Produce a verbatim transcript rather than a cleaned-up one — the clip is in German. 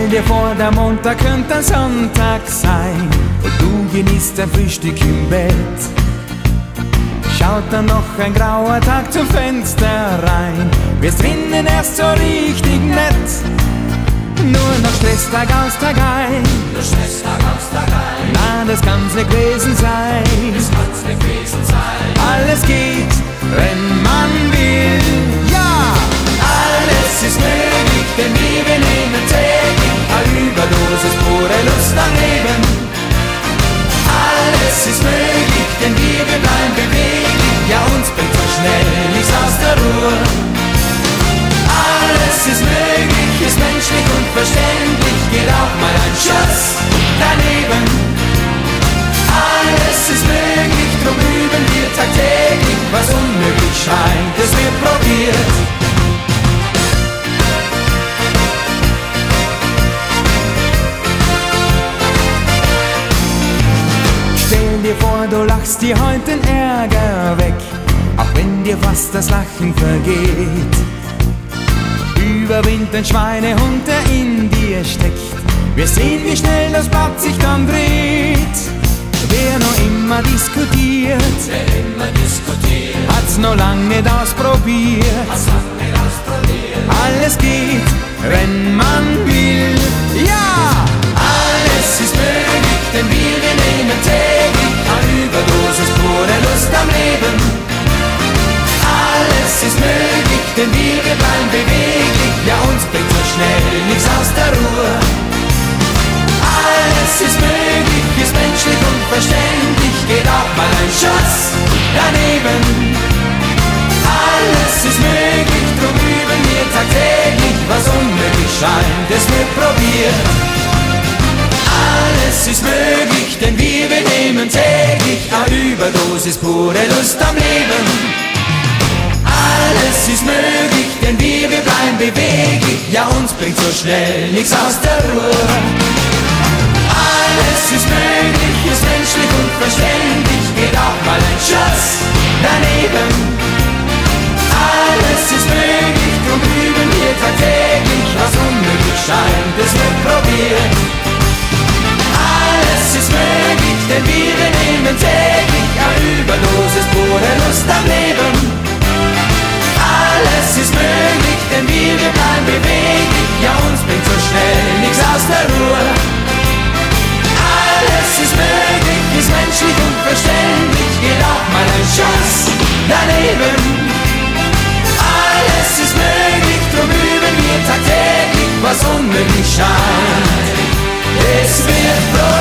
dir vor, der Montag könnte ein Sonntag sein und du genießt dein Frühstück im Bett. Schaut dann noch ein grauer Tag zum Fenster rein, wirst drinnen erst so richtig nett. Nur noch Stress Tag aus, Tag ein, nur Stress Tag aus, Tag ein. Na, das kann's nicht gewesen sein, das kann's nicht gewesen sein. Alles geht, wenn man will, ja! Alles ist möglich, denn wir nehmen täglich eine Überdosis pure Lust am Leben. Alles ist möglich, denn wir bleiben beweglich, ja uns bringt so schnell nichts aus der Ruhe. Alles ist möglich, ist menschlich und verständlich, geht auch mal ein Schuss daneben. Alles ist möglich, drum üben wir tagtäglich, was unmöglich scheint, es wird probiert. Stell dir vor, du lachst dir heute den Ärger weg, auch wenn dir fast das Lachen vergeht. Überwind den Schweinehund, der in dir steckt. Wir sehen, wie schnell das Blatt sich dann dreht. Wer noch immer diskutiert, wer immer diskutiert, hat's noch lang nicht ausprobiert. hat's lang nicht ausprobiert. Alles geht, wenn man will, ja! Alles ist möglich, denn wir, wir nehmen täglich eine Überdosis pure Lust am Leben. Alles ist möglich, denn wir, wir bleiben beweglich, ja uns bringt so schnell nichts aus der Ruhe. Alles ist möglich, ist menschlich und verständlich, geht auch mal ein Schuss daneben. Alles ist möglich, drum üben wir tagtäglich, was unmöglich scheint, es wird probiert. Alles ist möglich, denn wir, wir nehmen täglich eine Überdosis pure Lust am Leben. Alles ist möglich, denn wir, wir bleiben beweglich, ja uns bringt so schnell nichts aus der Ruhe. Alles ist möglich, ist menschlich und verständlich, geht auch mal ein Schuss daneben. Alles ist möglich, drum üben wir tagtäglich, was unmöglich scheint, es wird probiert. Alles ist möglich, denn wir, wir nehmen täglich eine Überdosis pure Lust am Leben. Alles ist möglich, denn wir, wir bleiben beweglich, ja uns bringt so schnell nichts aus der Ruhe. Alles ist möglich, ist menschlich und verständlich, geht auch mal ein Schuss daneben. Alles ist möglich, drum üben wir tagtäglich, was unmöglich scheint, es wird probiert.